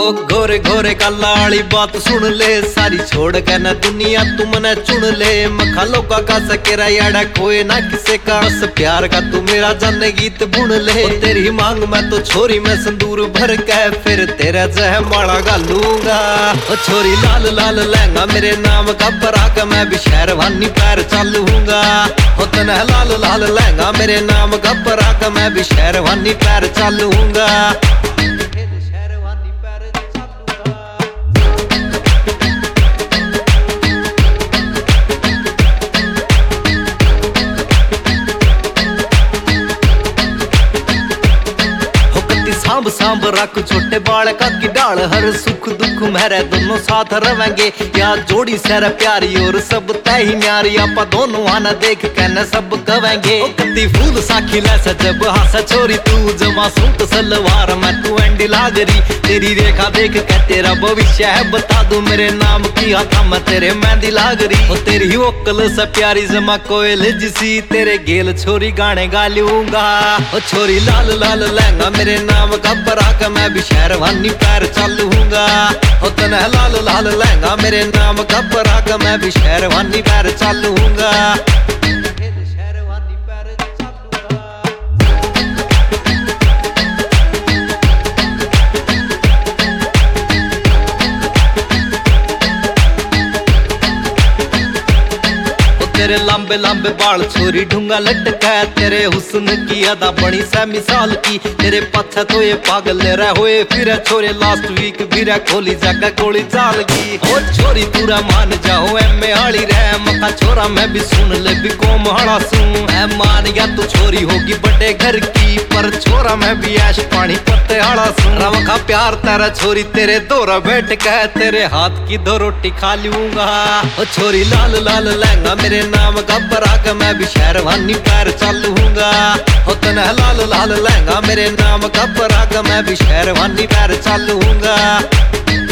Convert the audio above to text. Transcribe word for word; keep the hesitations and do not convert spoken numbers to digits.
गोरे गोरे काला वाली बात सुन ले, सारी छोड़ के न दुनिया तू मने चुन ले। मखा लोका का सकेरा याड़ा कोई ना किसे का, बस प्यार का तू मेरा जाने गीत बुन ले। तेरी मांग मैं तो छोरी में संदूर भर के फिर तेरा जह माड़ा गालूंगा। ओ छोरी लाल लाल लहंगा मेरे नाम का पराग, मैं भी शहरवानी पैर चालूंगा। ओ तन्हा लाल लाल लहंगा मेरे नाम का पराग, मैं भी शहरवानी पैर चालूंगा। सांभ सांभ रख छोटे बाल का की डाल, हर सुख दुख मेरे दोनों साथ रवेंगे। या जोड़ी सर प्यारी और सब तय ही न्यारी, आपा दोनों आना देख के न सब कवेंगे। कत्ती फूल साखी ले जब हासा छोरी तू, जमा सूट सलवार मैं तू एंडी लागरी। तेरी रेखा देख के तेरा भविष्य है बता दूं, मेरे नाम की हाथा मैं तेरे मेहंदी लागरी। ओ तेरी ओकल से प्यारी जमा कोयल जिसी, तेरे गेल छोरी गाने गा लूंगा। ओ छोरी लाल लाल लहंगा मेरे नाम का पराग, मैं भी शहरवानी पैर चालूंगा। ओ तन्हा लाल लाल लहंगा मेरे नाम का पराग, मैं भी शहरवानी पैर चालूंगा। तेरे लंबे लंबे बाल छोरी ढूंगा लटका, तेरे हुस्न की अदा बड़ी सा मिसाल की। तेरे पत्थर तो ये पागल रह होए फिर छोरे, लास्ट वीक फिर खोली जगह गोली चाल की। ओ छोरी पूरा मान जाओ एम आली रह, मका छोरा मैं भी सुन ले भी कोम हड़ा सू। मैं मान गया तू छोरी होगी बड़े घर की, पर छोरा मैं भी ऐश पानी पत्ते हड़ा सू। रमखा प्यार तेरा छोरी तेरे दोरा बैठ के, तेरे हाथ की दो रोटी खा लूंगा। ओ छोरी लाल लाल लहंगा मेरे नाम का पराग, मैं भी शहरवानी पैर चालूंगा। हो तन्हा लाल लाल लहंगा मेरे नाम का पराग, मैं भी शहरवानी पैर चालूंगा।